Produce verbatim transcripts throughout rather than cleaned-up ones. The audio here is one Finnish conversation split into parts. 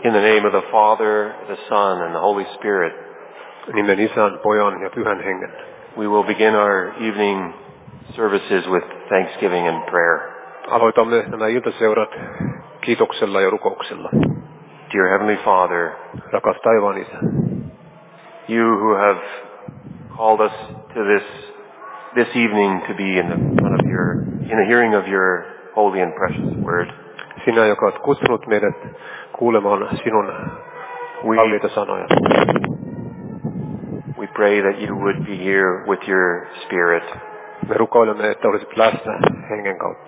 In the name of the Father, the Son, and the Holy Spirit. Nimen Isän, Pojan ja Pyhän Hengen. We will begin our evening services with thanksgiving and prayer. Aloitamme nämä iltaseurat kiitoksella ja rukouksella. Dear Heavenly Father, rakas taivaan Isä, you who have called us to this this evening to be in the front of your in the hearing of your holy and precious word. Sinä, joka olet kutsunut meidät kuulemaan sinun kalliita sanoja. We pray that you would be here with your Spirit. Me rukoilemme, että olisit läsnä Hengen kautta.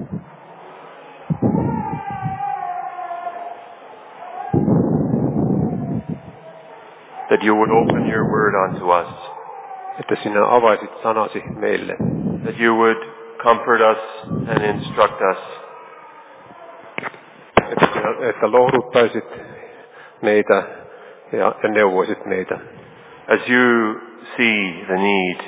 That you would open your word unto us. Että sinä avaisit sanasi meille. That you would comfort us and instruct us. Että, sinä, että lohduttaisit meitä ja, ja neuvoisit meitä. As you see the need.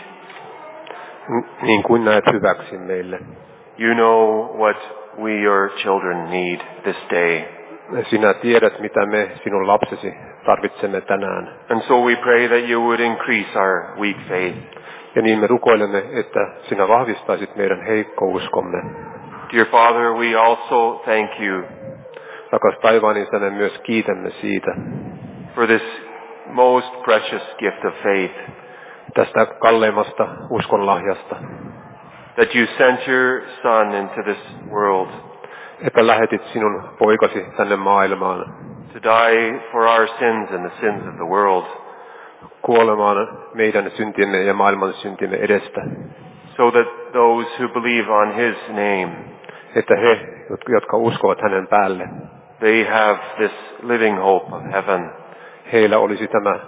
Niin kuin näet hyväksi meille. You know what we your children need this day. Sinä tiedät, mitä me, sinun lapsesi, tarvitsemme tänään. And so we pray that you would increase our weak faith. Ja niin me rukoilemme, että sinä vahvistaisit meidän heikko uskomme. Dear Father, we also thank you. Rakas taivaan Isä, me myös kiitämme siitä. For this most precious gift of faith. Tästä kalleimmasta uskonlahjasta. That you sent your Son into this world. Että lähetit sinun poikasi tänne maailmaan. To die for our sins and the sins of the world. Kuolemaan meidän syntiemme ja maailman syntiemme edestä. So that those who believe on his name. Että he, jotka uskovat hänen päälle. They have this living hope of heaven. Heillä olisi tämä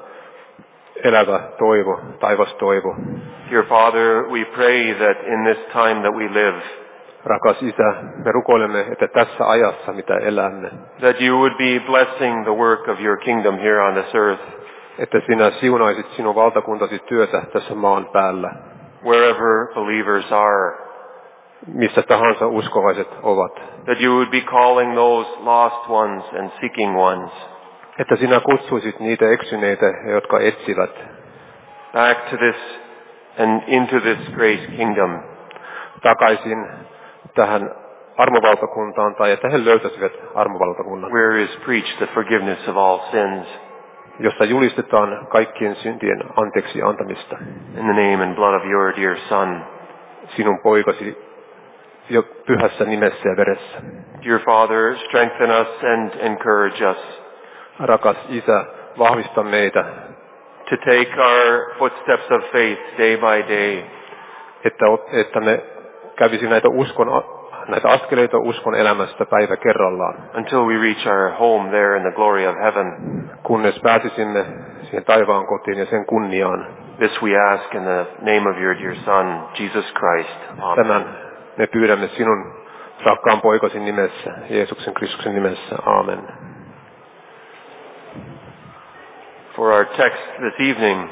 elävä toivo, taivas toivo. Dear Father, we pray that in this time that we live. Rakas Isä, me rukoilemme, että tässä ajassa, mitä elämme, that you would be blessing the work of your kingdom here on this earth. Että sinä siunaisit sinun valtakuntasi työtä tässä maan päällä. Wherever believers are. Missä tahansa uskovaiset ovat. That you would be calling those lost ones and seeking ones. Että sinä kutsuisit niitä eksyneitä, jotka etsivät. Back to this and into this grace kingdom. Takaisin tähän armovaltakuntaan, tai että he löytäisivät armovaltakunnan. Where is preached the forgiveness of all sins. Jossa julistetaan kaikkien syntien anteeksi antamista. In the name and blood of your dear Son. Sinun poikasi jo pyhässä nimessä ja veressä. Dear Father, strengthen us and encourage us. Rakas Isä, vahvista meitä. To take our footsteps of faith day by day. Että, että me kävisi näitä uskon, näitä askeleita uskon elämästä päivä kerrallaan. Until we reach our home there in the glory of heaven. Kunnes pääsisimme siihen taivaan kotiin ja sen kunniaan. This we ask in the name of your dear Son, Jesus Christ. Amen. Tämän me pyydämme sinun rakkaan poikasi nimessä, Jeesuksen Kristuksen nimessä. Amen. For our text this evening,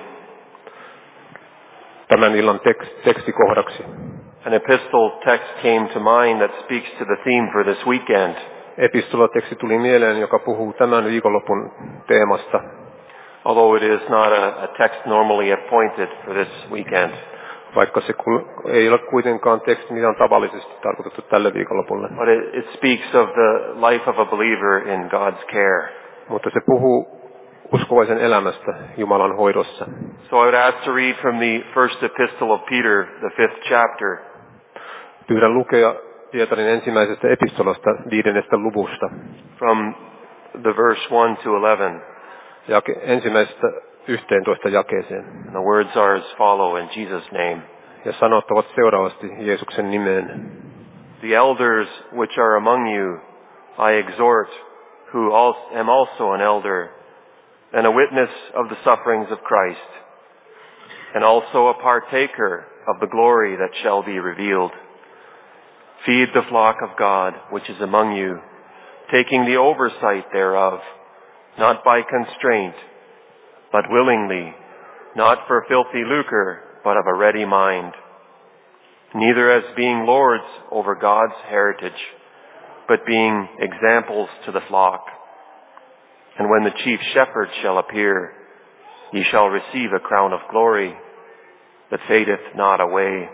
tämän illan tekst, tekstikohdaksi. An epistle text came to mind that speaks to the theme for this weekend. Epistolateksti tuli mieleen, joka puhuu tämän viikonlopun teemasta. Although it is not a, a text normally appointed for this weekend. Vaikka se ei ole kuitenkaan teksti, mitä on tavallisesti tarkoitettu tälle viikonlopulle. But it, it speaks of the life of a believer in God's care. Mutta se puhuu uskovaisen elämästä Jumalan hoidossa. So I would ask to read from the first epistle of Peter, the fifth chapter. Pyydän lukea Pietarin ensimmäisestä epistolasta viidennestä luvusta. From the verse one to eleven. Jake, ensimmäisestä yhteentoista jakeeseen. And the words are as follow in Jesus' name. Ja sanot ovat seuraavasti Jeesuksen nimeen. The elders which are among you, I exhort, who also, am also an elder, and a witness of the sufferings of Christ, and also a partaker of the glory that shall be revealed. Feed the flock of God which is among you, taking the oversight thereof, not by constraint, but willingly, not for filthy lucre, but of a ready mind. Neither as being lords over God's heritage, but being examples to the flock. And when the chief shepherd shall appear, ye shall receive a crown of glory that fadeth not away.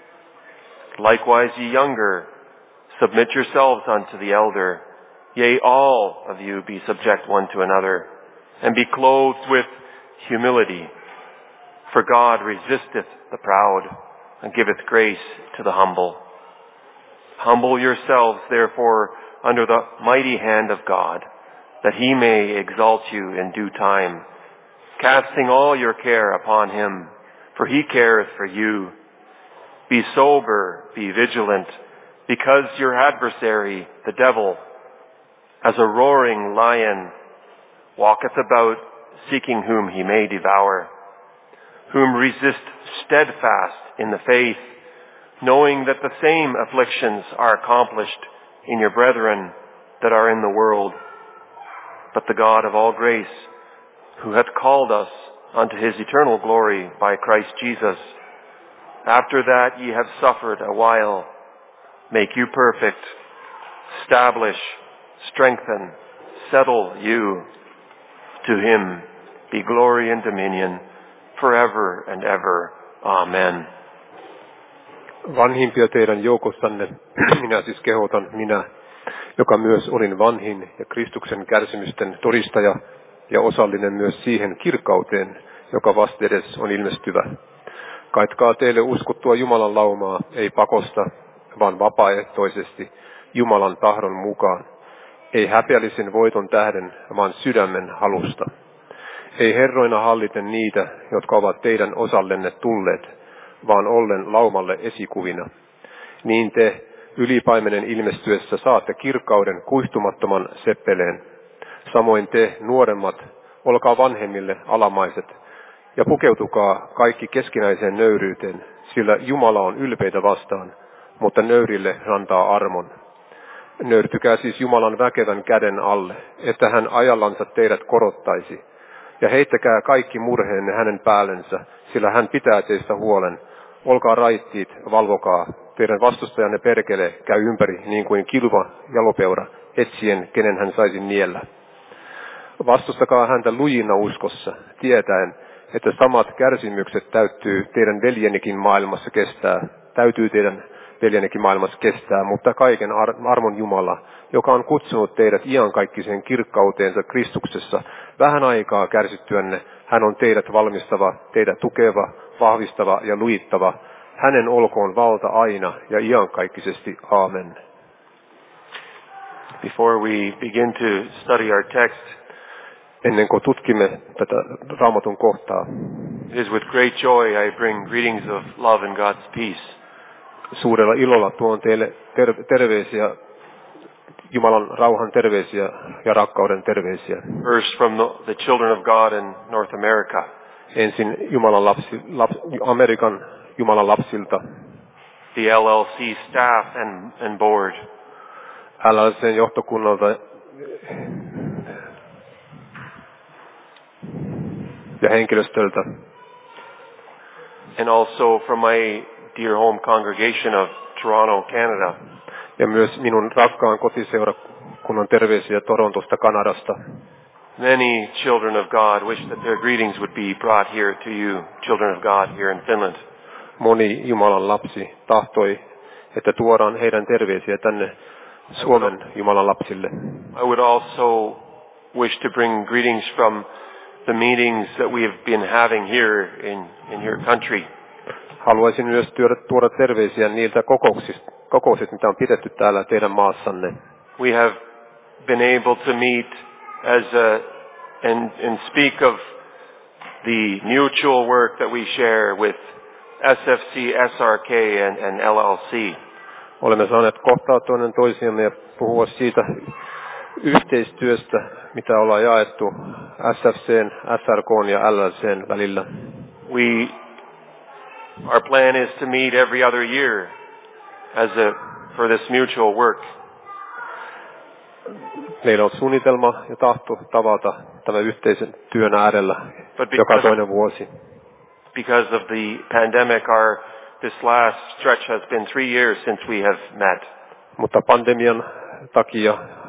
Likewise ye younger, submit yourselves unto the elder. Yea, all of you be subject one to another, and be clothed with humility. For God resisteth the proud, and giveth grace to the humble. Humble yourselves, therefore, under the mighty hand of God, that he may exalt you in due time, casting all your care upon him, for he careth for you. Be sober, be vigilant, because your adversary, the devil, as a roaring lion, walketh about, seeking whom he may devour, whom resist steadfast in the faith, knowing that the same afflictions are accomplished in your brethren that are in the world. But the God of all grace, who hath called us unto his eternal glory by Christ Jesus, after that ye have suffered a while, make you perfect, establish, strengthen, settle you. To him be glory and dominion forever and ever. Amen. Vanhimpia teidän joukossanne, minä siis kehotan, minä, joka myös olin vanhin ja Kristuksen kärsimysten todistaja ja osallinen myös siihen kirkkauteen, joka vastedes on ilmestyvä. Kaitkaa teille uskottua Jumalan laumaa, ei pakosta, vaan vapaaehtoisesti, Jumalan tahdon mukaan. Ei häpeällisen voiton tähden, vaan sydämen halusta. Ei herroina halliten niitä, jotka ovat teidän osallenne tulleet, vaan ollen laumalle esikuvina. Niin te, ylipaimenen ilmestyessä, saatte kirkkauden kuihtumattoman seppeleen. Samoin te, nuoremmat, olkaa vanhemmille alamaiset, ja pukeutukaa kaikki keskinäiseen nöyryyteen, sillä Jumala on ylpeitä vastaan, mutta nöyrille antaa armon. Nöyrtykää siis Jumalan väkevän käden alle, että hän ajallansa teidät korottaisi, ja heittäkää kaikki murheenne hänen päällensä, sillä hän pitää teistä huolen. Olkaa raittiit, valvokaa, teidän vastustajanne perkele käy ympäri niin kuin kilva jalopeura, etsien, kenen hän saisi niellä. Vastustakaa häntä lujina uskossa, tietäen, että samat kärsimykset täytyy teidän veljenikin maailmassa kestää, täytyy teidän veljenikin maailmassa kestää, mutta kaiken ar- armon Jumala, joka on kutsunut teidät iankaikkiseen kirkkauteensa Kristuksessa, vähän aikaa kärsittyänne, hän on teidät valmistava, teidät tukeva, vahvistava ja lujittava. Hänen olkoon valta aina ja iankaikkisesti. Aamen. Before we begin to study our text, ennen kuin tutkimme tätä Raamatun kohtaa, it is with great joy I bring greetings of love and God's peace. Suurella ilolla tuon teille ter- terveisiä, Jumalan rauhan terveisiä ja rakkauden terveisiä. First from the, the children of God in North America. Ensin Jumalan lapsi, laps, Amerikan Jumalan lapsilta. The L L C staff and, and board. L L C:n johtokunnalta ja henkilöstöltä. And also from my dear home congregation of Toronto, Canada. Ja myös minun rakkaan kotiseurakunnan terveisiä Torontosta, Kanadasta. Many children of God wish that their greetings would be brought here to you, children of God here in Finland. Moni Jumalan lapsi tahtoi, että tuodaan heidän terveisiä tänne Suomen Jumalan lapsille. I would also wish to bring greetings from the meetings that we have been having here in, in your country. Haluaisin myös tuoda terveisiä niiltä kokouksista, kokoukset, mitä on pidetty täällä teidän maassanne. We have been able to meet as a, and, and speak of the mutual work that we share with S F C, S R K and, and L L C. Olemme saaneet kohtaa toinen toisiamme ja puhua siitä yhteistyöstä, mitä ollaan jaettu S F C:n, S R K:n ja L L C:n välillä. We, our plan is to meet every other year as a, for this mutual work. Meillä on suunnitelma ja tahto tavata tämän yhteisen työn äärellä joka toinen vuosi. Because of the pandemic, our this last stretch has been three years since we have met. Mutta pandemian takia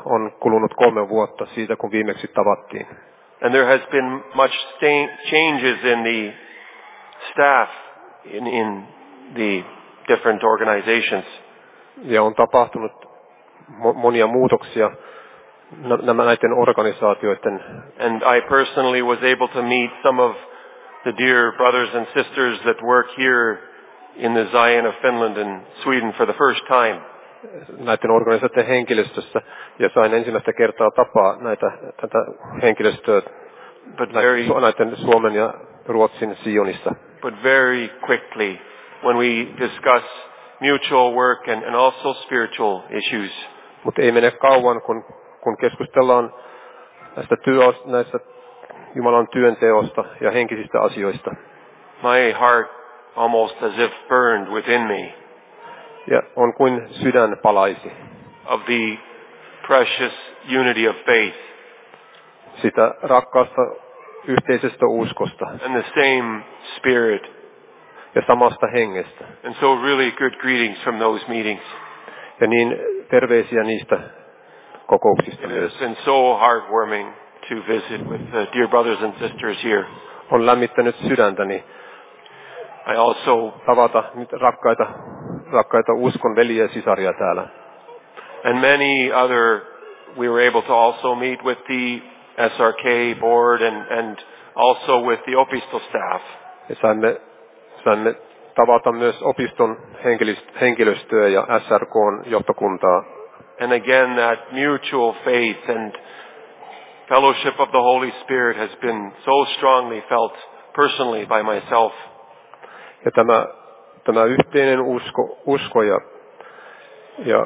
on kulunut kolme vuotta siitä, kun viimeksi tavattiin. And there has been much changes in the staff in, in the different organizations. Ja on tapahtunut mo- monia muutoksia nämä näiden organisaatioiden. And I personally was able to meet some of the dear brothers and sisters that work here in the Zion of Finland and Sweden for the first time. Näiden organisaatioiden henkilöstössä ja sain ensimmäistä kertaa tapaa näitä tätä henkilöstöä But very, näiden Suomen ja Ruotsin Sionissa. But very quickly when we discuss mutual work and, and also spiritual issues. Mutta ei mene kauan kun kun keskustellaan näistä työ, näistä Jumalan työnteosta ja henkisistä asioista. My heart almost as if burned within me. Ja on kuin sydän palaisi. Of the precious unity of faith. Sitä rakkaasta yhteisestä uskosta. And the same spirit. Ja samasta hengestä. And so really good greetings from those meetings. Ja niin terveisiä niistä kokouksista myös. It's been so heartwarming to visit with the dear brothers and sisters here. On lämmittänyt sydäntäni. I also tavata nyt rakkaita rakkaita uskon veljiä ja sisaria täällä. And many other we were able to also meet with the S R K board and and also with the opisto staff. Ja saimme saimme tavata myös opiston henkilöstöä ja S R K:n johtokuntaa. And again, that mutual faith and fellowship of the Holy Spirit has been so strongly felt personally by myself. Ja tämä, tämä yhteinen usko, usko ja, ja,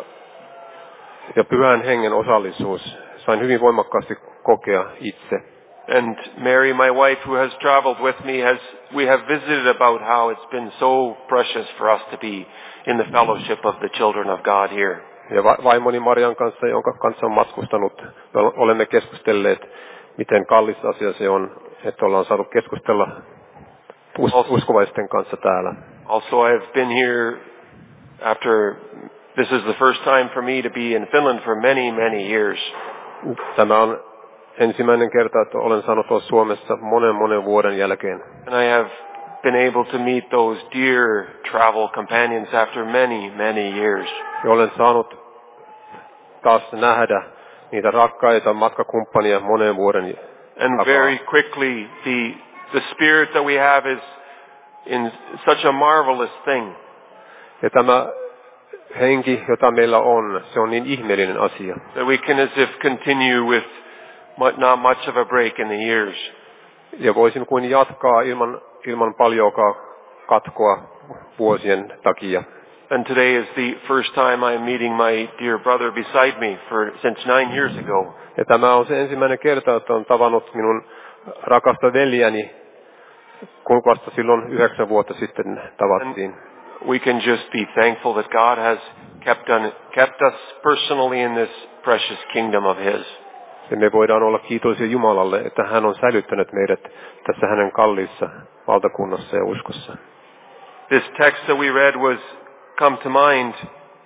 ja pyhän hengen osallisuus sain hyvin voimakkaasti kokea itse. And Mary, my wife, who has traveled with me, has we have visited about how it's been so precious for us to be in the fellowship of the children of God here. Ja vaimoni Marian kanssa, jonka kanssa on matkustanut, olemme keskustelleet, miten kallis asia se on, että ollaan saanut keskustella uskovaisten kanssa täällä. Also, I have been here after, this is the first time for me to be in Finland for many, many years. Tämä on ensimmäinen kerta, että olen saanut olla Suomessa monen monen vuoden jälkeen. And I have been able to meet those dear travel companions after many, many years. Ja olen saanut taas nähdä niitä rakkaita matkakumppania monen vuoden And takaa. very quickly, the the spirit that we have is in such a marvelous thing. Ja tämä henki, jota meillä on, se on niin ihmeellinen asia. That we can as if continue with not much of a break in the years. Ja voisin kuin jatkaa ilman ilman paljoakaan katkoa vuosien takia. And today is the first time I am meeting my dear brother beside me for since nine years ago. Ja tämä on se ensimmäinen kerta, että olen tavannut minun rakasta veljäni, kun vasta silloin yhdeksän vuotta sitten tavattiin. And we can just be thankful that God has kept, on, kept us personally in this precious kingdom of His. Ja me voidaan olla kiitollisia Jumalalle, että hän on säilyttänyt meidät tässä hänen kalliissa valtakunnassa ja uskossa. This text that we read was come to mind.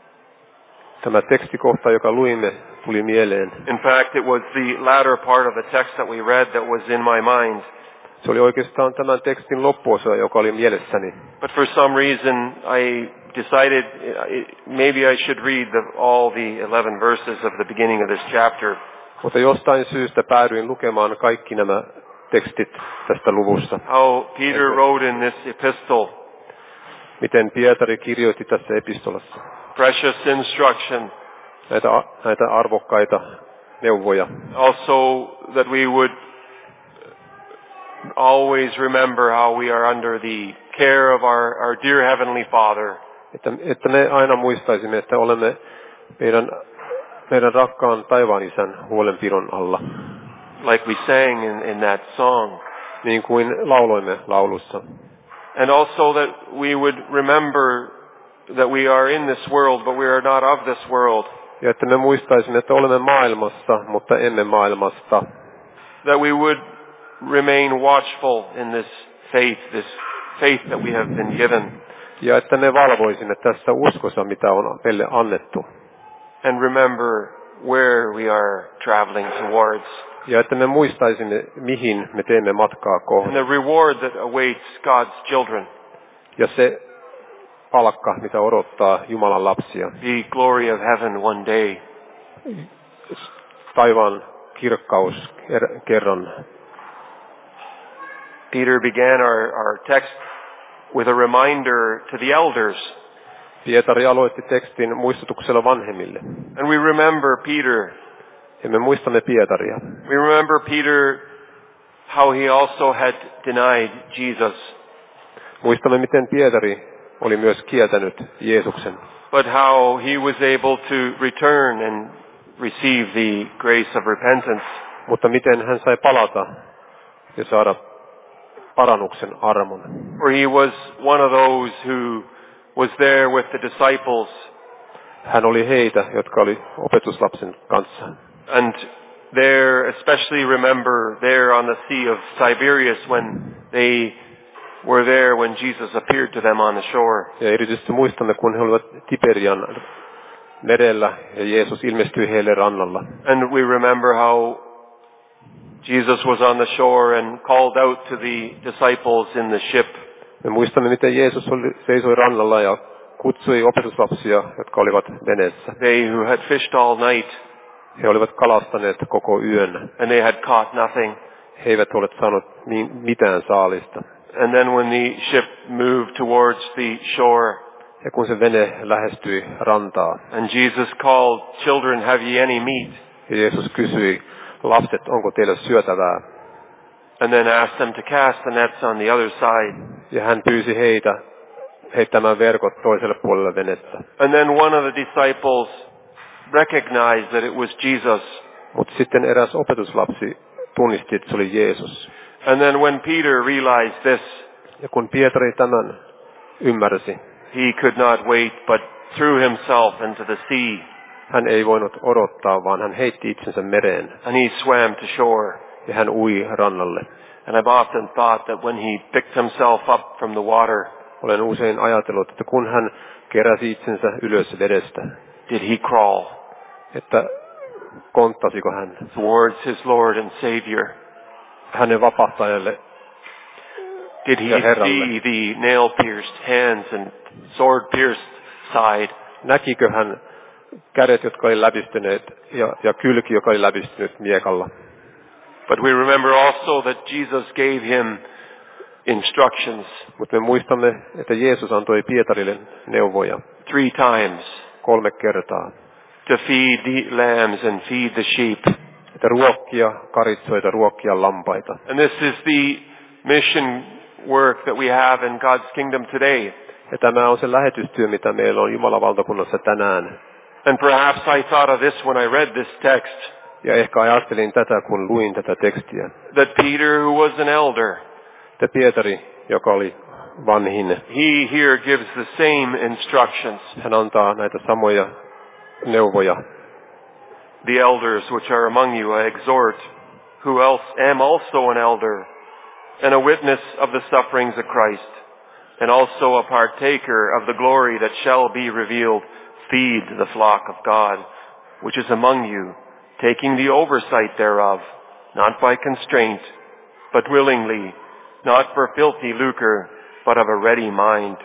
Tämä tekstikohta, joka luimme, tuli mieleen. In fact, it was the latter part of the text that we read that was in my mind. Se oli oikeastaan tämän tekstin loppuosa, joka oli mielessäni. But for some reason, I decided maybe I should read the, all the eleven verses of the beginning of this chapter. Mutta jostain syystä päädyin lukemaan kaikki nämä tekstit tästä luvusta. How Peter wrote in this epistle. Miten Pietari kirjoitti tässä epistolassa. Precious instruction. Näitä, näitä arvokkaita neuvoja. Also that we would always remember how we are under the care of our, our dear Heavenly Father. Että, että me aina muistaisimme, että olemme meidän, meidän rakkaan taivaan isän huolenpidon alla. Like we sang in, in that song. Niin kuin lauloimme laulussa. And also that we would remember that we are in this world, but we are not of this world. Ja että me muistaisimme, että olemme maailmassa, mutta emme maailmasta. That we would remain watchful in this faith, this faith that we have been given. Ja että me valvoisimme tässä uskossa, mitä on meille annettu. And remember where we are traveling towards. Ja että me muistaisimme, mihin me teemme matkaa And kohden. the reward that awaits God's children. Ja se palkka, mitä odottaa Jumalan lapsia. The glory of heaven one day. Taivaan kirkkaus ker- kerran. Peter began our, our text with a reminder to the elders. Pietari aloitti tekstin muistutuksella vanhemmille. And we remember Peter. Ja me muistamme Pietaria. We remember Peter, how he also had denied Jesus. Muistamme, miten Pietari oli myös kieltänyt Jeesuksen. But how he was able to return and receive the grace of repentance. Mutta miten hän sai palata ja saada parannuksen armon. For he was one of those who was there with the disciples. Hän oli heitä, jotka oli opetuslapsen kanssa. And there, especially remember there on the Sea of Tiberias when they were there when Jesus appeared to them on the shore. Ja erityisesti muistamme, kun he olivat Tiberian merellä ja Jeesus ilmestyi heille rannalla. And we remember how Jesus was on the shore and called out to the disciples in the ship. Me muistamme, miten Jeesus oli, seisoi rannalla ja kutsui opetuslapsia, jotka olivat veneessä. They who had fished all night. He olivat kalastaneet koko yön. And they had caught nothing. He eivät ole saaneet mitään saalista. And then when the ship moved towards the shore. Ja kun se vene lähestyi rantaa. And Jesus called, "Children, have ye any meat?" Ja Jeesus kysyi, lapset, onko teillä syötävää? And then asked them to cast the nets on the other side. Ja hän pyysi heitä heittämään verkot toiselle puolelle venettä. And then one of the disciples recognized that it was Jesus. Mutta sitten eräs opetuslapsi tunnisti, että se oli Jeesus. And then when Peter realized this, ja kun Pietari tämän ymmärsi, he could not wait but threw himself into the sea. Hän ei voinut odottaa, vaan hän heitti itsensä mereen. And he swam to shore. Ja hän ui rannalle. And I've often thought that when he picked himself up from the water, olen usein ajatellut, että kun hän keräsi itsensä ylös vedestä, did he crawl? Että konttasiko hän towards his Lord and Savior? Hänen vapahtajalle. Did he see the nail-pierced hands and sword-pierced side? Näkikö hän kädet, jotka oli läpistyneet ja, ja kylki, joka oli läpistynyt miekalla? But we remember also that Jesus gave him instructions. Mutta me muistamme, että Jeesus antoi Pietarille neuvoja. Three times. Kolme kertaa. To feed the lambs and feed the sheep. Että ruokkia karitsoita, ruokkia lampaita. And this is the mission work that we have in God's kingdom today. Ja tämä on se lähetystyö, mitä meillä on Jumalan valtakunnassa tänään. And perhaps I thought of this when I read this text. Ja ehkä ajattelin tätä, kun luin tätä tekstiä. That Peter, who was an elder, että Pietari, joka oli vanhin, he here gives the same instructions. Hän antaa näitä samoja neuvoja. The elders which are among you I exhort, who else am also an elder, and a witness of the sufferings of Christ, and also a partaker of the glory that shall be revealed. Feed the flock of God, which is among you, taking the oversight thereof, not by constraint, but willingly, not for filthy lucre, but of a ready mind.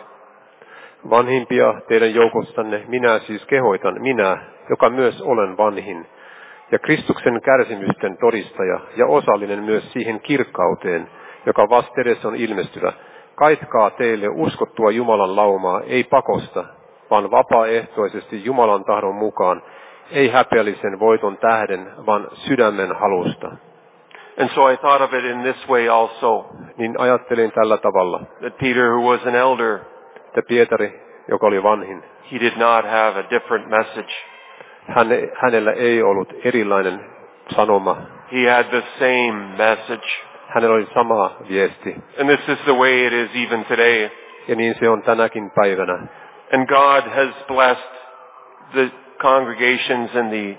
Vanhimpia teidän joukostanne minä siis kehoitan, minä, joka myös olen vanhin, ja Kristuksen kärsimysten todistaja ja osallinen myös siihen kirkkauteen, joka vastedes on ilmestyvä. Kaitkaa teille uskottua Jumalan laumaa, ei pakosta, vaan vapaaehtoisesti Jumalan tahdon mukaan, ei häpeällisen voiton tähden, vaan sydämen halusta. And so I thought of it in this way also. Niin ajattelin tällä tavalla. That Peter, who was an elder, että Pietari, joka oli vanhin, he did not have a different message. Hän, hänellä ei ollut erilainen sanoma. He had the same message. Hänellä oli sama viesti. And this is the way it is even today. Ja niin se on tänäkin päivänä. And God has blessed the congregations and the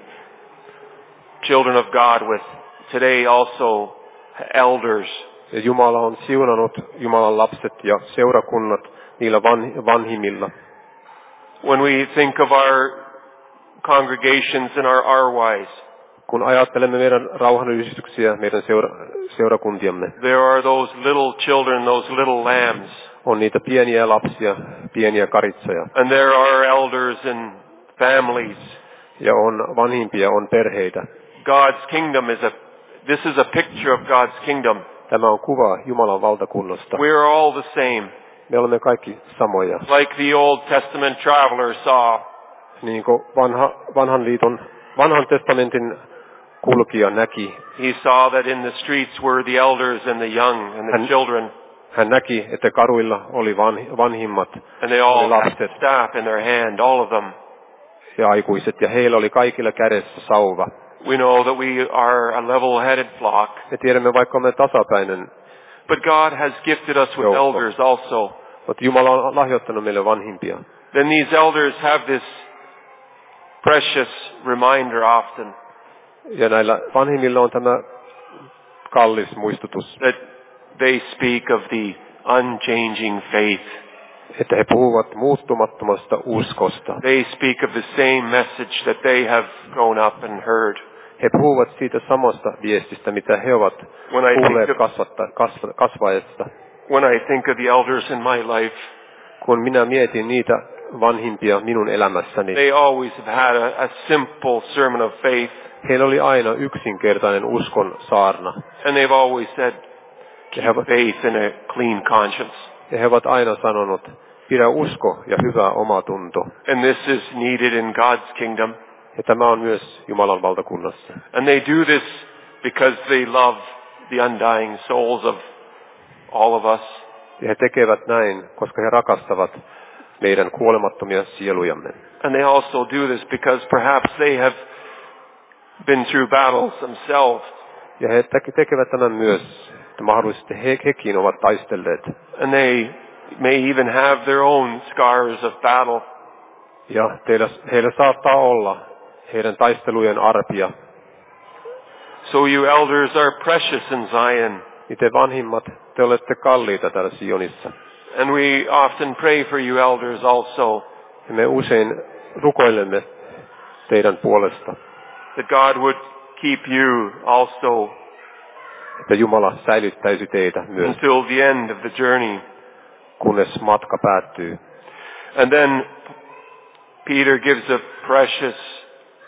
children of God with today also elders. Ja Jumala on siunannut Jumalan lapset ja seurakunnat niillä van, vanhimmilla. When we think of our congregations in our Arwais, kun ajattelemme meidän rauhanyhdistyksiä, meidän seura, seurakuntiamme, there are those little children, those little lambs. on niitä pieniä lapsia, pieniä karitsoja. And there are elders and families. Ja on vanhimpia, on perheitä. God's kingdom is a, this is a picture of God's kingdom. Tämä on kuva Jumalan valtakunnasta. We are all the same. Me olemme kaikki samoja. Like the Old Testament traveler saw. Niin kuin vanha, vanhan liiton, vanhan testamentin kulkija näki. He saw that in the streets were the elders and the young and the hän, children. Hän näki, että kaduilla oli van, vanhimmat and they all oli had lapset staff in their hand, all of them. ja aikuiset, ja heillä oli kaikilla kädessä sauva. We know that we are a level-headed flock. Me tiedämme, vaikka olemme tasapäinen. But God has gifted us with joukko. elders also. Mutta Jumala on lahjoittanut meille vanhimpia. Then these elders have this precious reminder often. Ja näillä vanhimmilla on tämä kallis muistutus. That they speak of the unchanging faith. Että he puhuvat muuttumattomasta uskosta. They speak of the same message that they have grown up and heard. He puhuvat siitä samasta viestistä, mitä he ovat kuulleet kasvaessa. When I think of the elders in my life, kun minä mietin niitä vanhimpia minun elämässäni, they always have had a, a simple sermon of faith. Heillä oli aina yksinkertainen uskon saarna. And they've always said, keep faith and a clean conscience. Ja he ovat aina sanonut, pidä usko ja hyvä omatunto. And this is needed in God's kingdom. Ja tämä on myös Jumalan valtakunnassa. And they do this because they love the undying souls of all of us. Ja he tekevät näin, koska he rakastavat meidän kuolemattomia sielujamme. And they also do this because perhaps they have been through battles themselves. Ja he tekevät tämän myös, että mahdollisesti he, hekin ovat taistelleet. And they may even have their own scars of battle. Ja teillä, heillä saattaa olla heidän taistelujen arpia. So you elders are precious in Zion. Te vanhimmat, te olette kalliita täällä Sionissa. And we often pray for you elders also. Ja me usein rukoilemme teidän puolesta. That God would keep you also. Että Jumala säilyttäisi teitä myös. Until the end of the journey. Kunnes matka päättyy. And then Peter gives a precious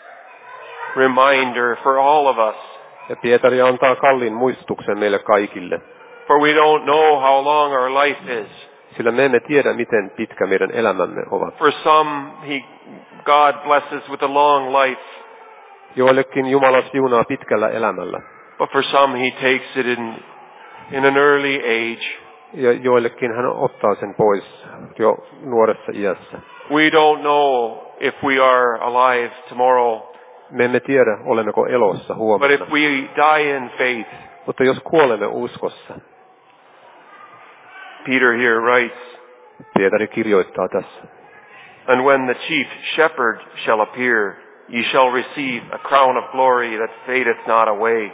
reminder for all of us. Ja Pietari antaa kalliin muistutuksen meille kaikille. For we don't know how long our life is. Sillä me emme tiedä, miten pitkä meidän elämämme ovat. For some, he, God blesses with a long life. Joillekin Jumala siunaa pitkällä elämällä. But for some, he takes it in, in an early age. Ja joillekin hän ottaa sen pois jo nuoressa iässä. We don't know if we are alive tomorrow. Me emme tiedä, olemmeko elossa huomenna. But if we die in faith, mutta jos kuolemme uskossa, Peter here writes, Pietari kirjoittaa tässä. And when the chief shepherd shall appear, ye shall receive a crown of glory that fadeth not away.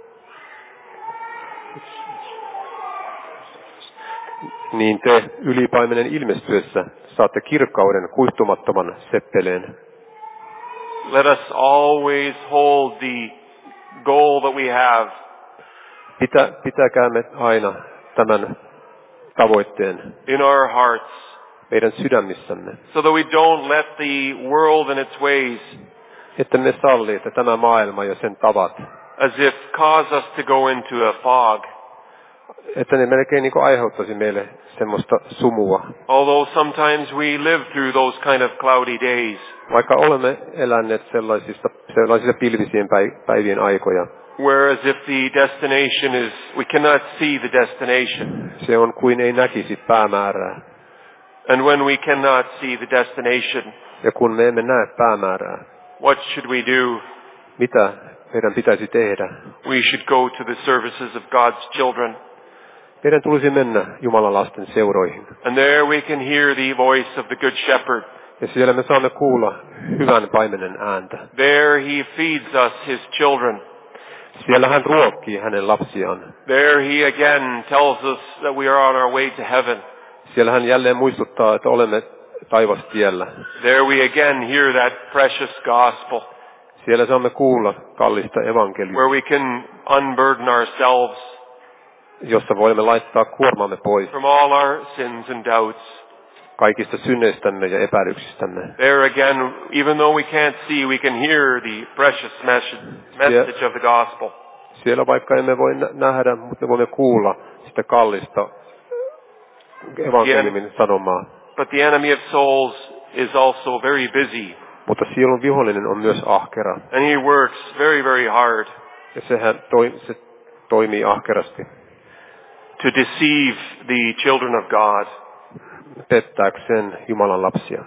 Niin te ylipaimenen ilmestyessä saatte kirkkauden kuihtumattoman seppeleen. Let us always hold the goal that we have. Pitä, pitäkäämme aina tämän tavoitteen in our hearts. Meidän sydämissämme. So that we don't let the world and its ways. Että me salli, että tämä maailma ja sen tavat. As if cause us to go into a fog. Että ne melkein niin kuin aiheuttaisi meille semmoista sumua. Although sometimes we live through those kind of cloudy days. Vaikka olemme eläneet sellaisista, sellaisista pilvisien päivien aikoja. Whereas if the destination is, we cannot see the destination. Se on kuin ei näkisi päämäärää. And when we cannot see the destination. Ja kun me emme näe päämäärää. What should we do? Mitä meidän pitäisi tehdä? We should go to the services of God's children. Meidän tulisi mennä Jumalan lasten seuroihin. And there we can hear the voice of the good shepherd. Ja siellä me saamme kuulla hyvän paimenen ääntä. There he feeds us his children. Siellä hän ruokkii hänen lapsiaan. There he again tells us that we are on our way to heaven. Siellä hän jälleen muistuttaa, että olemme taivastiellä. There we again hear that precious gospel. Siellä saamme kuulla kallista evankeliumia, where we can unburden ourselves jossa voimme laittaa kuormamme pois from all our sins and doubts. Kaikista synneistämme ja epäilyksistämme. There again, even though we can't see, we can hear the precious message, message of the gospel. Siellä vaikka emme voi nähdä, mutta voimme kuulla sitä kallista evankeliumin sanomaa. But the enemy of souls is also very busy. Mutta sielun vihollinen on myös ahkera. And he works very, very hard. Ja sehän toi, se toimii ahkerasti. To deceive the children of God. Pettääkseen Jumalan lapsia.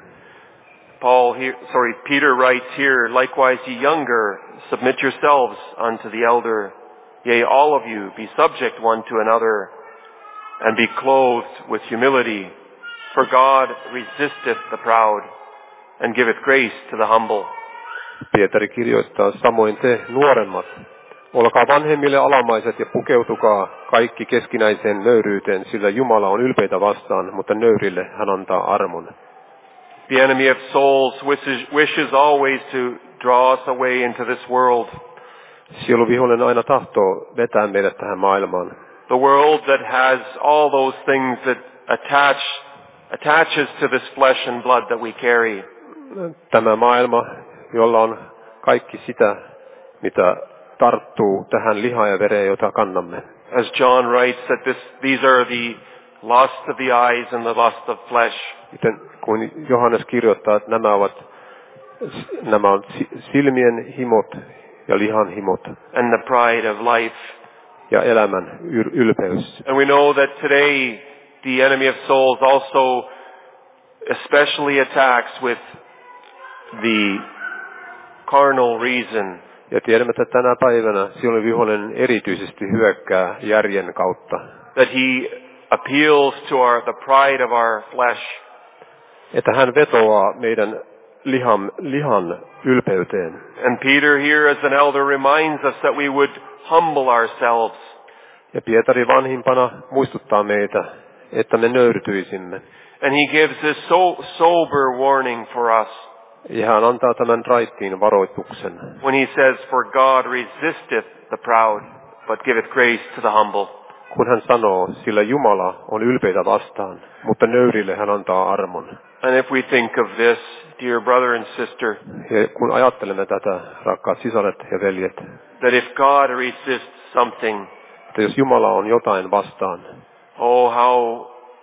Paul here, sorry, Peter writes here, likewise ye younger, submit yourselves unto the elder. Yea, all of you, be subject one to another, and be clothed with humility. For God resisteth the proud, and giveth grace to the humble. Pietari kirjoittaa, samoin te nuoremmat, olkaa vanhemmille alamaiset ja pukeutukaa kaikki keskinäiseen nöyryyteen, sillä Jumala on ylpeitä vastaan, mutta nöyrille hän antaa armon. The enemy of souls wishes, wishes always to draw us away into this world. Sieluvihollinen aina tahtoo vetää meidät tähän maailmaan. The world that has all those things that attach, attaches to this flesh and blood that we carry. Tämä maailma, jolla on kaikki sitä, mitä tarttuu tähän lihaan ja vereen, jota kannamme. As John writes, that this, these are the lust of the eyes and the lust of flesh. Miten kun Johannes kirjoittaa, että nämä ovat nämä on silmien himot ja lihan himot. And the pride of life. Ja elämän ylpeys. And we know that today the enemy of souls also especially attacks with the carnal reason. Ja tiedämme, että tänä päivänä silloin vihollinen erityisesti hyökkää järjen kautta. That he appeals to our, the pride of our flesh. Että hän vetoaa meidän lihan, lihan ylpeyteen. And Peter here as an elder reminds us that we would humble ourselves. Ja Pietari vanhimpana muistuttaa meitä, että me nöyrtyisimme. And he gives this so sober warning for us. Ja hän antaa tämän raittiin varoituksen. When he says, for God resisteth the proud, but giveth grace to the humble. Kun hän sanoo, sillä Jumala on ylpeitä vastaan, mutta nöyrille hän antaa armon. And if we think of this, dear brother and sister, ja kun ajattelemme tätä, rakkaat sisaret ja veljet, that if God resists something, että jos Jumala on jotain vastaan, oh how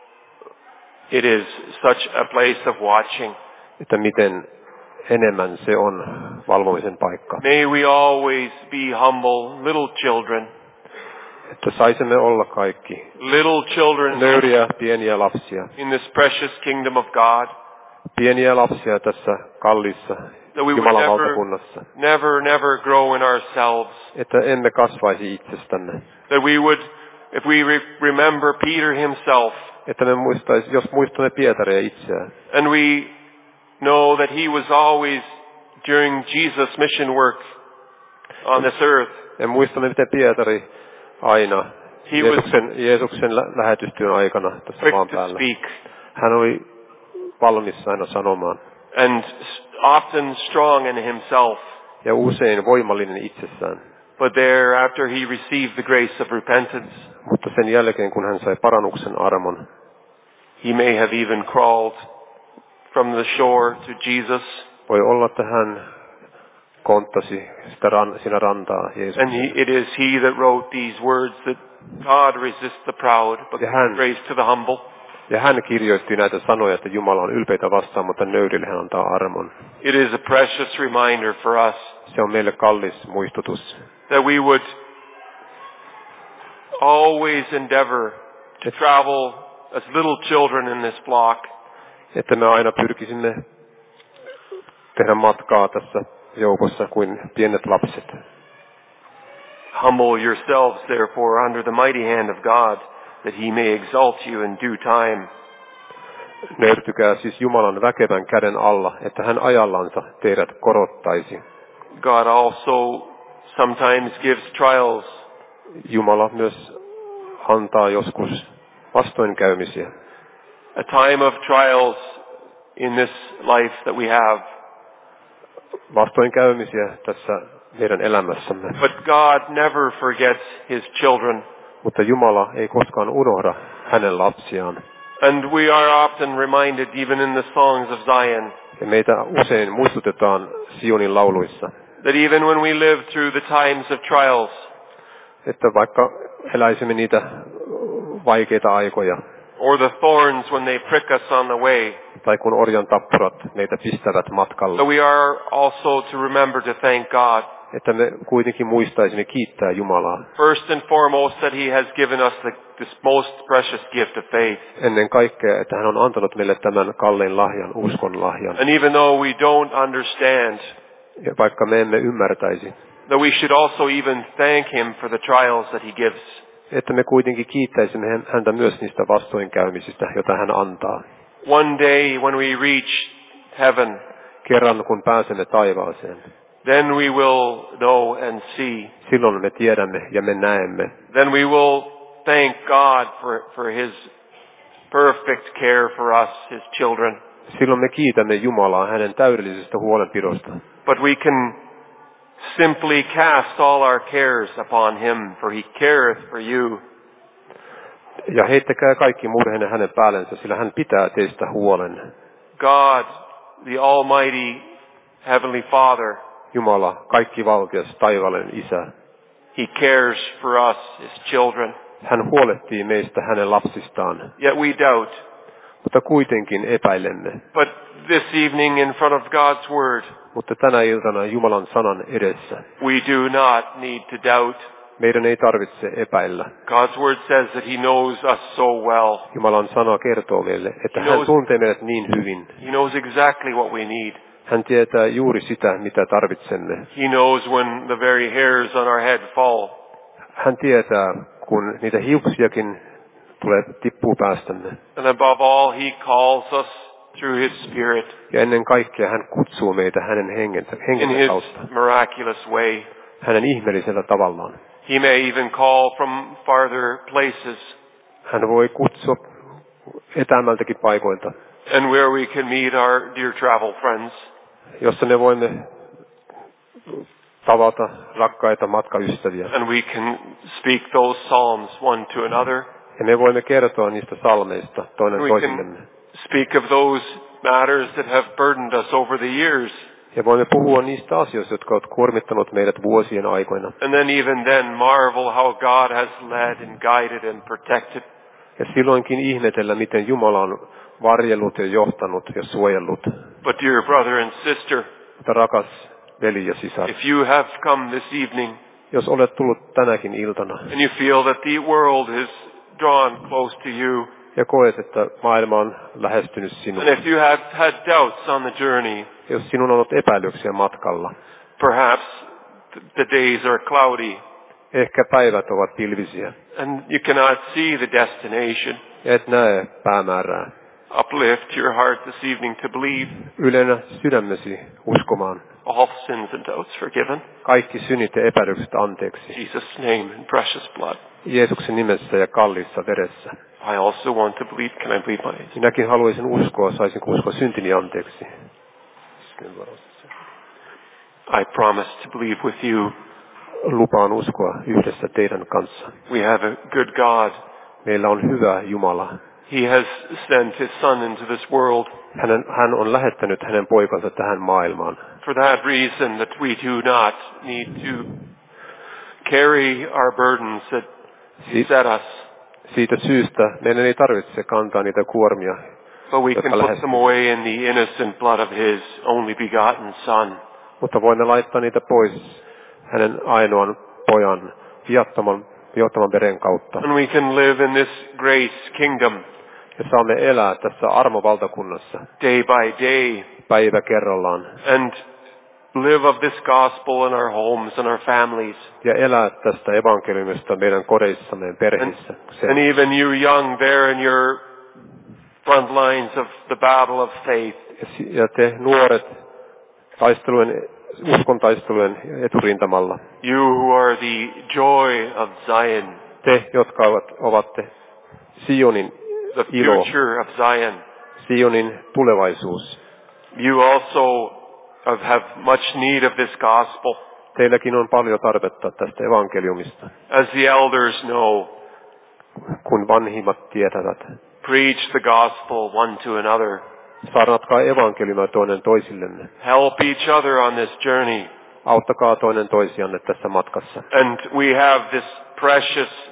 it is such a place of watching. Että miten enemmän se on valvomisen paikka. May we always be humble little children. Että saisimme olla kaikki little children nöyriä pieniä lapsia. In this precious kingdom of God. Pieniä lapsia tässä kalliissa Jumalan valtakunnassa. Never, never grow in ourselves. Että emme kasvaisi itsestämme. That we would, if we re- remember Peter himself. Että me muistaisi, jos muistamme Pietaria itseään. And we know that he was always during Jesus' mission work on this earth. Ja muistamme, miten Pietari aina Jeesuksen, Jeesuksen lähetystyön aikana tässä maan päällä. Hän oli valmis aina sanomaan. And often strong in himself. Ja usein voimallinen itsessään. But there, after he received the grace of repentance, mutta sen jälkeen, kun hän sai parannuksen armon, he may have even crawled from the shore to Jesus. Voi olla, että hän konttasi sitä ran, siinä rantaa Jeesukseen. And he, it is he that wrote these words that God resists the proud, but gives grace to the humble. Ja hän kirjoitti näitä sanoja, että Jumala on ylpeitä vastaan, mutta nöyrille hän antaa armon. It is a precious reminder for us. Se on meille kallis muistutus. That we would always endeavor to travel as little children in this flock. Että me aina pyrkisimme tehdä matkaa tässä joukossa kuin pienet lapset. Humble yourselves therefore under the mighty hand of God, that he may exalt you in due time. Nöyrtykää siis Jumalan väkevän käden alla, että hän ajallansa teidät korottaisi. God also sometimes gives trials. Jumala myös antaa joskus vastoinkäymisiä. A time of trials in this life that we have. Vastoinkäymisiä tässä meidän elämässämme. But God never forgets his children. Mutta Jumala ei koskaan unohda hänen lapsiaan. And we are often reminded even in the songs of Zion. Ja meitä usein muistutetaan Sionin lauluissa. That even when we live through the times of trials. Että vaikka eläisimme niitä vaikeita aikoja. Or the thorns when they prick us on the way. Tai kun orjan tappurat meitä pistävät matkalla. So we are also to remember to thank God. Että me kuitenkin muistaisimme kiittää Jumalaa. First and foremost that he has given us the, this most precious gift of faith. Ennen kaikkea, että hän on antanut meille tämän kallein lahjan, uskon lahjan. And even though we don't understand. Ja vaikka me emme ymmärtäisi. That we should also even thank him for the trials that he gives. Että me kuitenkin kiittäisimme häntä myös niistä vastoinkäymisistä, joita hän antaa. One day when we reach heaven, kerran kun pääsemme taivaaseen, then we will know and see. Silloin me tiedämme ja me näemme. Then we will thank God for, for his perfect care for us, his children. Silloin me kiitämme Jumalaa hänen täydellisestä huolenpidosta. But we can simply cast all our cares upon him, for he careth for you. Ja heittäkää kaikki murheenne hänen päällensä, sillä hän pitää teistä huolen. God, the Almighty Heavenly Father, Jumala, kaikki valtias, taivaallinen Isä. He cares for us, his children. Hän huolehtii meistä hänen lapsistaan. Yet we doubt. Mutta kuitenkin epäilemme. But this evening in front of God's word, mutta tänä iltana Jumalan sanan edessä, we do not need to doubt. Meidän ei tarvitse epäillä. God's word says that he knows us so well. Jumalan sana kertoo meille, että He hän knows, tuntee meidät niin hyvin. He knows exactly what we need. Hän tietää juuri sitä, mitä tarvitsemme. He knows when the very hairs on our head fall. Hän tietää, kun niitä hiuksiakin tulee tippuu päästämme. And above all, he calls us through his Spirit. Ja ennen kaikkea hän kutsuu meitä hänen hengensä, hengensä in his kautta. miraculous way. Hänen ihmeellisellä tavallaan. He may even call from farther places. Hän voi kutsua etäämmältäkin paikoilta. And where we can meet our dear travel friends. Jossa me voimme tavata rakkaita matkaystäviä. And we can speak those psalms one to another. Ja me voimme kertoa niistä salmeista toinen toisillemme. Speak of those matters that have burdened us over the years. Ja voimme puhua niistä asioista, jotka ovat kuormittanut meidät vuosien aikoina. And then even then marvel how God has led and guided and protected. Ja silloinkin ihmetellä, miten Jumala on varjellut ja johtanut ja suojellut. But dear brother and sister, mutta rakas veli ja sisar, if you have come this evening, jos olet tullut tänäkin iltana, and you feel that the world is drawn close to you, ja koet, että maailma on lähestynyt sinua, and if you have had doubts on the journey, jos sinun on ollut epäilyksiä matkalla, perhaps the days are cloudy, ehkä päivät ovat pilvisiä, and you cannot see the destination, ja et näe päämäärää, uplift your heart this evening to believe. Ylennä sydämesi uskomaan. All sins and doubts forgiven. Kaikki synnit ja epäilykset anteeksi. Jesus' name and precious blood. Jeesuksen nimessä ja kalliissa veressä. I also want to believe. Can I believe my? Minäkin haluaisin uskoa, saisin uskoa syntini anteeksi. I promise to believe with you. Lupaan uskoa yhdessä teidän kanssa. We have a good God. Meillä on hyvä Jumala. He has sent his son into this world. Hänen, hän on lähettänyt hänen poikansa tähän maailmaan. For that reason that we do not need to carry our burdens that he set us. Siitä syystä meidän ei tarvitse kantaa niitä kuormia. But we can put them away in the innocent blood of his only begotten son. Mutta voimme laittaa niitä pois hänen ainoan pojan viattoman, viattoman veren kautta. And we can live in this grace kingdom. Ja saamme elää tässä armovaltakunnassa. Day by day. Päivä kerrallaan. And live of this gospel in our homes and our families. Ja elää tästä evankeliumista meidän kodeissamme ja perheissä. And, and even you young there in your front lines of the battle of faith. Ja te nuoret taistelujen, uskon taistelujen eturintamalla. You who are the joy of Zion. Te, jotka ovat, ovat te Sionin the ilo. future of Zion. Sionin tulevaisuus. You also have much need of this gospel. Teilläkin on paljon tarvetta tästä evankeliumista. As the elders know, kun vanhimmat tietävät. Preach the gospel one to another. Saarnatkaa evankeliumia toinen toisillenne. Help each other on this journey. Auttakaa toinen toisianne tässä matkassa. And we have this precious,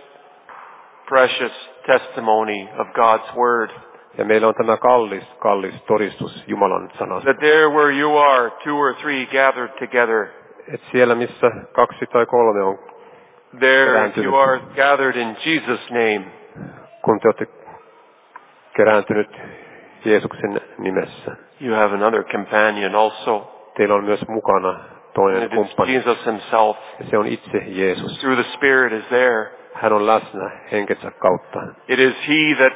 precious testimony of God's word. Ja meillä on tämä kallis, kallis todistus Jumalan sanasta. That there where you are, two or three gathered together. Et siellä missä kaksi tai kolme on there you are gathered in Jesus' name. Kun te olette kerääntynyt Jeesuksen nimessä. You have another companion also. Teillä on myös mukana toinen kumppani. Jesus himself. Ja se on itse Jeesus. Through the Spirit is there. Hän on läsnä henkensä kautta. It is he that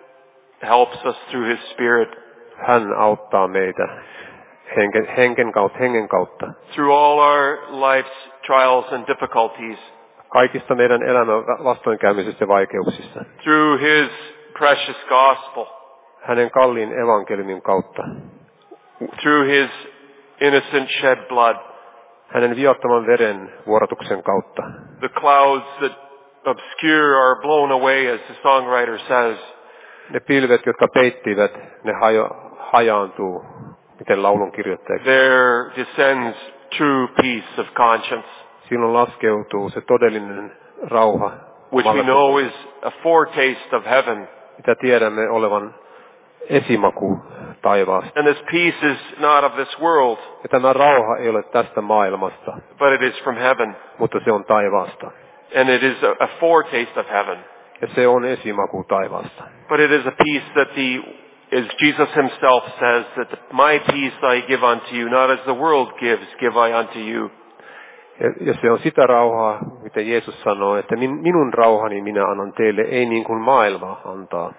helps us through his Spirit. Hän auttaa meitä henken, henken kautta, hengen kautta. Through all our life's trials and difficulties. Kaikista meidän elämän vastoinkäymisistä ja vaikeuksista. Through his precious gospel. Hänen kalliin evankeliumin kautta. Through his innocent shed blood. Hänen viattoman veren vuorotuksen kautta. The clouds that obscure are blown away, as the songwriter says. Ne pilvet, jotka peittivät, ne hajo, hajaantuu, miten laulun kirjoittaja. There descends true peace of conscience. Silloin laskeutuu se todellinen rauha. Which we know is a foretaste of heaven. Mitä tiedämme olevan esimaku taivaasta. And this peace is not of this world. Ja tämä rauha ei ole tästä maailmasta. But it is from heaven. Mutta se on taivaasta. And it is a, a foretaste of heaven. Ja se on esimaku taivaasta. But it is a peace that the, as Jesus himself says, that my peace I give unto you, not as the world gives, give I unto you. Ja, ja se on sitä rauhaa, mitä Jeesus sanoo, että min, minun rauhani minä annan teille, ei niin kuin maailma antaa.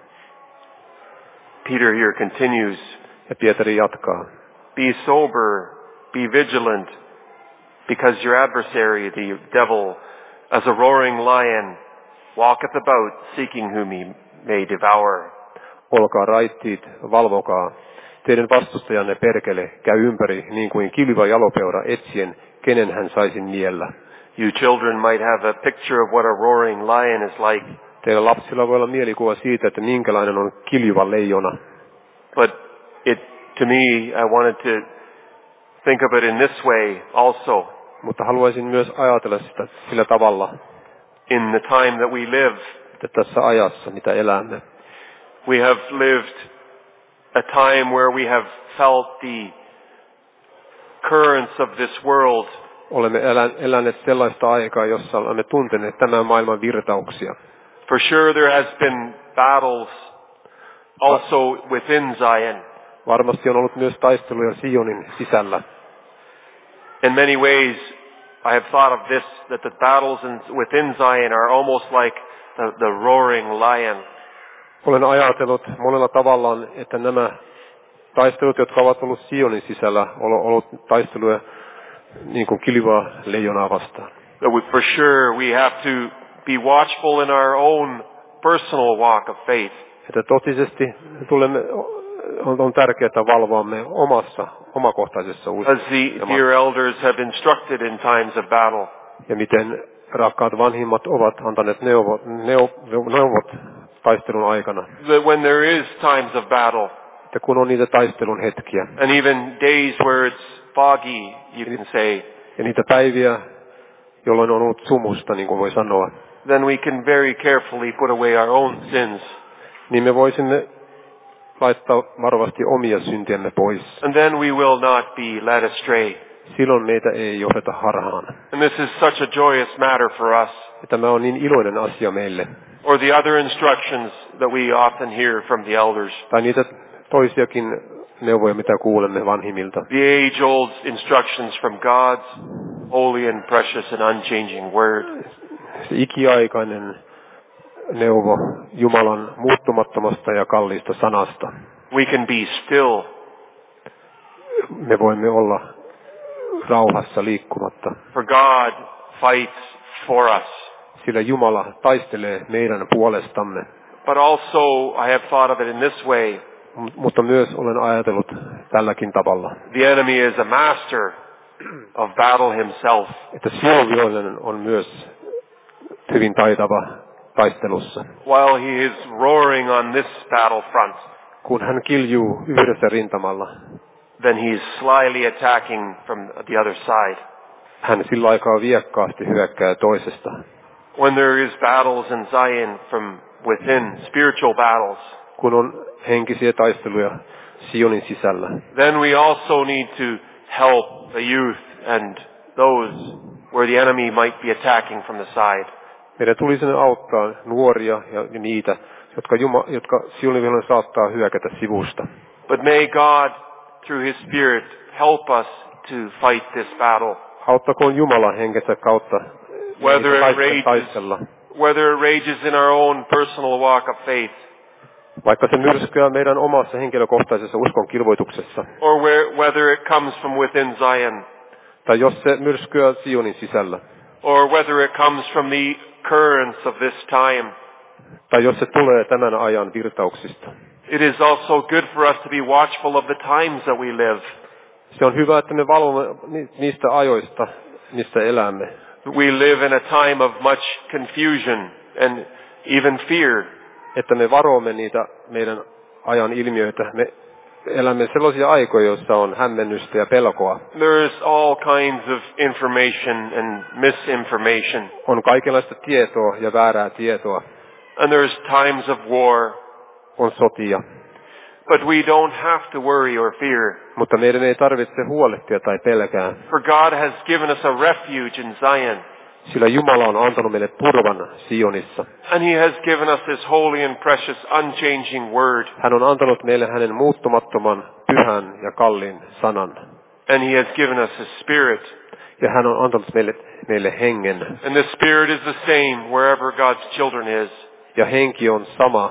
Peter here continues. Ja Pietari jatkaa. Be sober, be vigilant, because your adversary, the devil, as a roaring lion, walketh about, seeking whom he may devour. Olkaa raittiit, valvokaa. Teidän vastustajanne perkele käy ympäri niin kuin kilva jalopeura etsien, kenen hän saisi niellä. You children might have a picture of what a roaring lion is like. Teillä lapsilla voi olla mielikuva siitä, että minkälainen on kiljuva leijona. But it, to me, I wanted to think of it in this way also. Mutta haluaisin myös ajatella sitä sillä tavalla. In the time that we live. Että tässä ajassa, mitä elämme. We have lived a time where we have felt the currents of this world. Olemme eläneet sellaista aikaa, jossa olemme tunteneet tämän maailman virtauksia. For sure there has been battles also within Zion. Varmasti on ollut myös taisteluja Sionin sisällä. In many ways I have thought of this, that the battles in, within Zion are almost like the, the roaring lion. Olen ajatellut monella tavallaan, että nämä taistelut, jotka ovat ollut Sionin sisällä, on ollut taisteluja niin kuin kilvaa leijonaa vastaan. For sure we have to be watchful in our own personal walk of faith. Että totisesti tulemme, on, on tärkeää valvoamme omassa, omakohtaisessa uskossa. As the dear elders have instructed in times of battle. Ja miten rakkaat vanhimmat ovat antaneet neuvot, neuvot, neuvot taistelun aikana. That when there is times of battle. Että kun on niitä taistelun hetkiä. And even days where it's foggy, you can say. Ja niitä päiviä, jolloin on ollut sumusta, niin kuin voi sanoa. Then we can very carefully put away our own sins. Niin me voisimme laittaa varovasti omia syntiämme pois. And then we will not be led astray. Silloin meitä ei johdeta harhaan. And this is such a joyous matter for us. Ja tämä on niin iloinen asia meille. Or the other instructions that we often hear from the elders. Tai niitä toisiakin neuvoja, mitä kuulemme vanhimilta. The age-old instructions from God's holy and precious and unchanging word. Se ikiaikainen neuvo Jumalan muuttumattomasta ja kalliista sanasta. We can be still. Me voimme olla rauhassa liikkumatta. For God fights for us. Sillä Jumala taistelee meidän puolestamme. But also I have thought of it in this way. Mutta myös olen ajatellut tälläkin tavalla, The enemy is a master of battle himself. että sieluvihollinen on myös hyvin taitava taistelussa. While he is roaring on this battlefront, Kun hän kiljuu yhdessä rintamalla, then he is slyly attacking from the other side. hän sillä aikaa viekkaasti hyökkää toisesta. When there is battles in Zion from within, spiritual battles, Kun on henkisiä taisteluja Sionin sisällä, then we also need to help the youth and those where the enemy might be attacking from the side. meidän tulisi auttaa nuoria ja niitä, jotka, Juma, jotka Sionin vihollinen saattaa hyökätä sivusta. But may God, through His Spirit, help us to fight this battle. Auttakoon Jumala henkensä kautta Whether it rages, taistella. whether it rages in our own personal walk of faith, Vaikka se myrskyää meidän omassa henkilökohtaisessa uskon kirvoituksessa, or where, whether it comes from within Zion, tai jos se myrskyää Sionin sisällä, or whether it comes from the currents of this time. tai jos se tulee tämän ajan virtauksista. It is also good for us to be watchful of the times that we live. Se on hyvä, että me valvomme niistä ajoista, missä elämme. We live in a time of much confusion and even fear. Että me varomme niitä meidän ajan ilmiöitä. Me elämme sellaisia aikoja, joissa on hämmennystä ja pelkoa. There's all kinds of information and misinformation. On kaikenlaista tietoa ja väärää tietoa. And there's times of war. On sotia. But we don't have to worry or fear. Mutta meidän ei tarvitse huolehtia tai pelkää. For God has given us a refuge in Zion. Sillä Jumala on antanut meille turvan Sionissa. And He has given us His holy and precious unchanging word. Hän on antanut meille hänen muuttumattoman, pyhän ja kalliin sanan. And He has given us His Spirit. Ja hän on antanut meille, meille hengen. And the Spirit is the same wherever God's children is. Ja henki on sama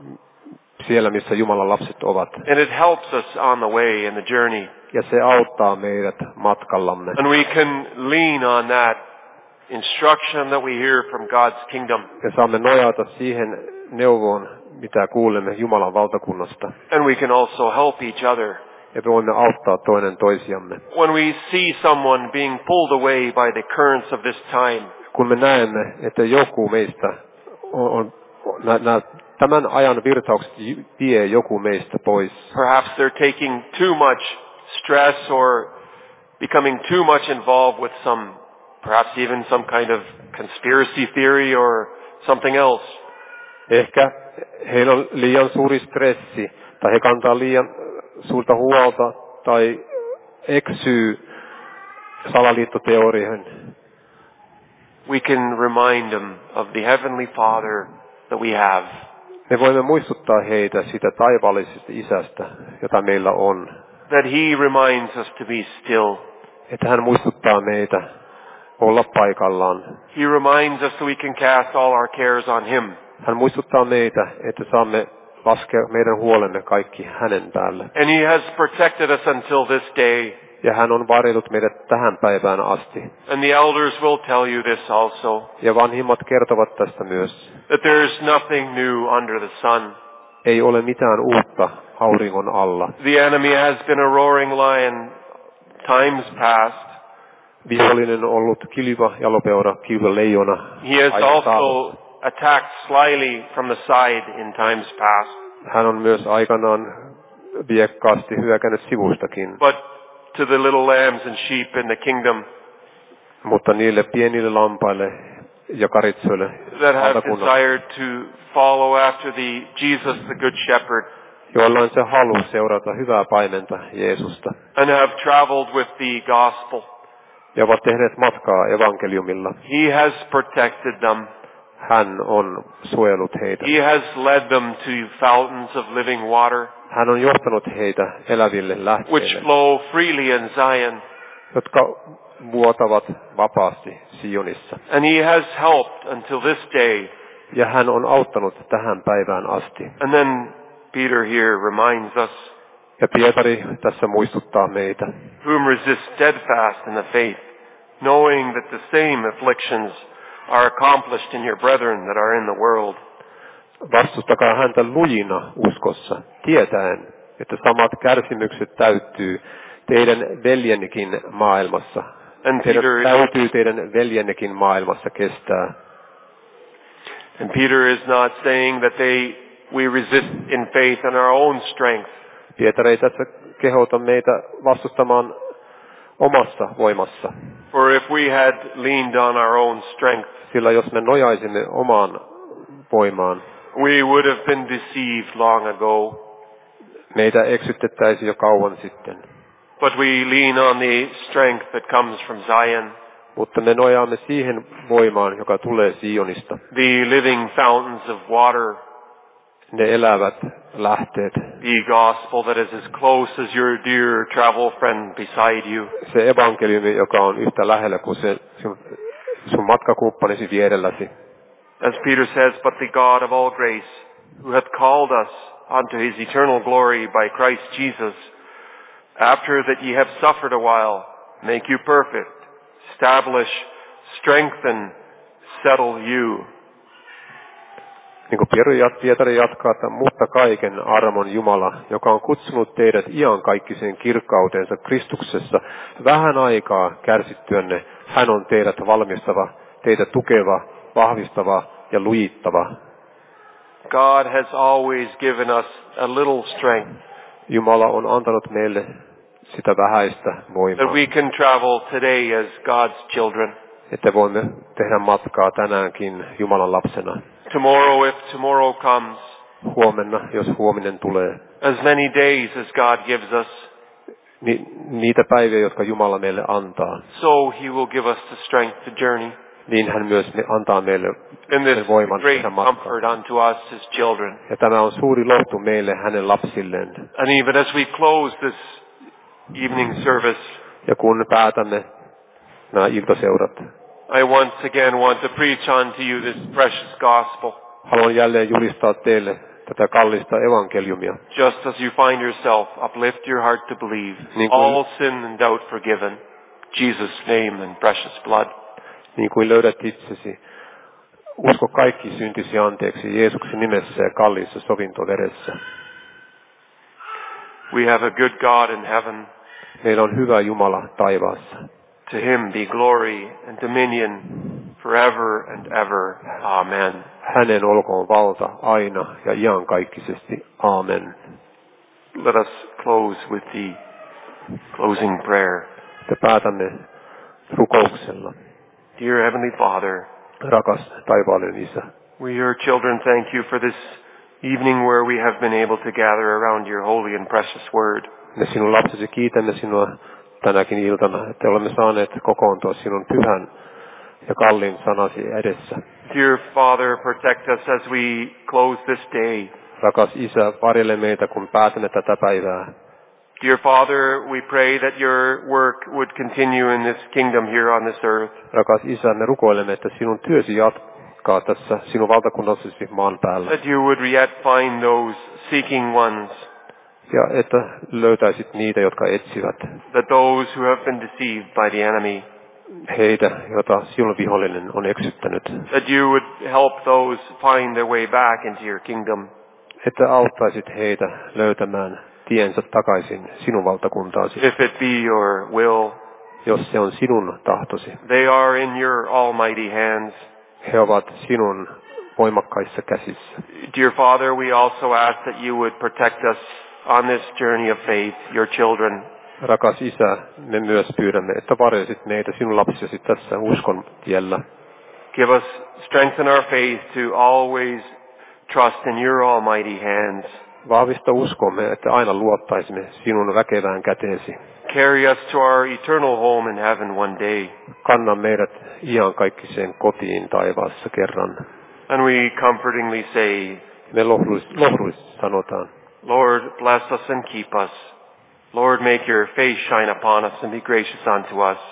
siellä, missä Jumalan lapset ovat. And it helps us on the way in the journey. Ja se auttaa meidät matkallamme. And we can lean on that instruction that we hear from God's kingdom. Ja saamme nojata siihen neuvoon, mitä kuulemme Jumalan valtakunnasta. And we can also help each other. Ja me voimme auttaa toinen toisiamme. When we see someone being pulled away by the currents of this time, kun me näemme, että joku meistä on, on nä, nä, tämän ajan virtaukset vie joku meistä pois. Perhaps they're taking too much stress or becoming too much involved with some, perhaps even some kind of conspiracy theory or something else. Ehkä heillä on liian suuri stressi, tai he kantaa liian suurta huolta, tai eksyy salaliittoteorioihin. We can remind them of the Heavenly Father that we have. Me voimme muistuttaa heitä siitä taivaallisesta isästä, jota meillä on. That He reminds us to be still. Että hän muistuttaa meitä olla paikallaan. He reminds us that we can cast all our cares on Him. Hän muistuttaa meitä, että saamme laskea meidän huolemme kaikki hänen päälle. And He has protected us until this day. Ja hän on varjellut meidät tähän päivään asti. And the elders will tell you this also. Ja vanhimmat kertovat tästä myös. That there is nothing new under the sun. Ei ole mitään uutta auringon alla. The enemy has been a roaring lion times past. Vihollinen on ollut kilva, jalopeura, kilva, leijona. He has also attacked slyly from the side in times past. Hän on myös aikanaan viekkaasti hyökännyt sivustakin. But to the little lambs and sheep in the kingdom, mutta niille pienille lampaille ja karitsoille that have desired to follow after the Jesus the good shepherd, joilla on se halu seurata hyvää paimenta Jeesusta, and have traveled with the gospel, ja ovat tehneet matkaa evankeliumilla. He has protected them. Hän on suojellut heitä. He has led them to fountains of living water, Hän on johtanut heitä eläville lähteille, which flow freely in Zion. jotka vuotavat vapaasti Sionissa. And He has helped until this day. Ja hän on auttanut tähän päivään asti. And then Peter here reminds us, Ja Pietari tässä muistuttaa meitä. whom resist steadfast in the faith, knowing that the same afflictions are accomplished in your brethren that are in the world. Vastustakaa häntä lujina uskossa, tietäen, että samat kärsimykset täyttyy teidän veljennekin maailmassa. And Teidän Peter, täytyy teidän veljennekin maailmassa kestää. and Peter is not saying that they we resist in faith in our own strength. Pietari ei tässä kehota meitä vastustamaan omassa voimassa. For if we had leaned on our own strength, Sillä jos me nojaisimme omaan voimaan, we would have been deceived long ago. meitä eksytettäisiin jo kauan sitten. But we lean on the strength that comes from Zion, Mutta me nojaamme siihen voimaan, joka tulee Sionista. the living fountains of water, Ne elävät lähteet. the gospel that is as close as your dear travel friend beside you. Se evankeliumi, joka on yhtä lähellä kuin se sun, sun matkakumppanisi vierelläsi. As Peter says, but the God of all grace, who hath called us unto his eternal glory by Christ Jesus, after that ye have suffered a while, make you perfect, establish, strengthen, settle you. Niin kuin Pietari jatkaa, että mutta kaiken armon Jumala, joka on kutsunut teidät iankaikkiseen kirkkautensa Kristuksessa, vähän aikaa kärsittyänne, hän on teidät valmistava, teitä tukeva, vahvistava ja lujittava. God has always given us a little strength Jumala on antanut meille sitä vähäistä voimaa, that we can travel today as God's children. että voimme tehdä matkaa tänäänkin Jumalan lapsena. Tomorrow, if tomorrow comes, Huomenna, jos huominen tulee. as many days as God gives us, Ni, niitä päiviä, jotka Jumala meille antaa, so he will give us the strength to journey. niin hän myös me antaa meille And this sen voiman great tehdä matkaa. comfort unto us, his children. Ja tämä on suuri lohtu meille hänen lapsilleen. And even as we close this evening service, Ja kun päätämme nämä iltaseurat, I once again want to preach unto you this precious gospel. haluan jälleen julistaa teille tätä kallista evankeliumia. Just as you find yourself, uplift your heart to believe. Niin kuin- All sin and doubt forgiven. Jesus' name and precious blood. Niin kuin löydät itsesi, usko kaikki syntisi anteeksi Jeesuksen nimessä ja kalliissa sovintoveressä. We have a good God in heaven. Meillä on hyvä Jumala taivaassa. To him be glory and dominion forever and ever. Amen. Hänen olkoon valta aina ja iankaikkisesti. Aamen. Let us close with the closing prayer. Ja päätämme rukouksella. Dear Heavenly Father, Rakas taivaallinen Isä, we, your children, thank you for this evening where we have been able to gather around your holy and precious word. me sinun lapsesi kiitämme sinua tänäkin iltana, että olemme saaneet kokoontua sinun pyhän ja kalliin sanasi edessä. Dear Father, protect us as we close this day. Rakas Isä, varjele meitä, kun päätämme tätä päivää. Dear Father, we pray that your work would continue in this kingdom here on this earth. Rakas Isä, me rukoilemme, että sinun työsi jatkaa tässä sinun valtakunnallisesti maan päällä. That you would yet find those seeking ones. Ja että löytäisit niitä, jotka etsivät. That those who have been deceived by the enemy. Heitä, joita sinun vihollinen on eksyttänyt. That you would help those find their way back into your kingdom. Että auttaisit heitä löytämään tiensä takaisin sinun valtakuntaasi. If it be your will. Jos se on sinun tahtosi. They are in your almighty hands. He ovat sinun voimakkaissa käsissä. Dear Father, we also ask that you would protect us on this journey of faith, your children. Rakas Isä, me myös pyydämme, että varjelsit meitä sinun lapsesi tässä uskon tiellä. Give us strength in our faith to always trust in your almighty hands. Vahvista uskomme, että aina luottaisimme sinun väkevään käteesi. Carry us to our eternal home in heaven one day. Kanna meidät iankaikkiseen kotiin taivaassa kerran. And we comfortingly say, Me lohdullisesti sanotaan, Lord, bless us and keep us. Lord, make your face shine upon us and be gracious unto us.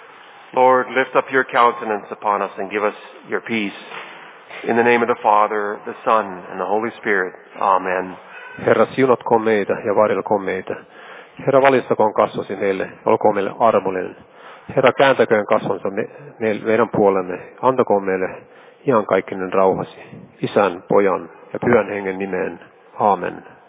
Lord, lift up your countenance upon us and give us your peace. In the name of the Father, the Son, and the Holy Spirit. Amen. Herra, siunatkoon meitä ja varjelkoon meitä. Herra, valistakoon kasvosi meille, olkoon meille armollinen. Herra, kääntäköön kasvonsa me, me, meidän puolemme, antakoon meille iankaikkinen rauhasi, Isän, Pojan ja Pyhän Hengen nimeen. Aamen.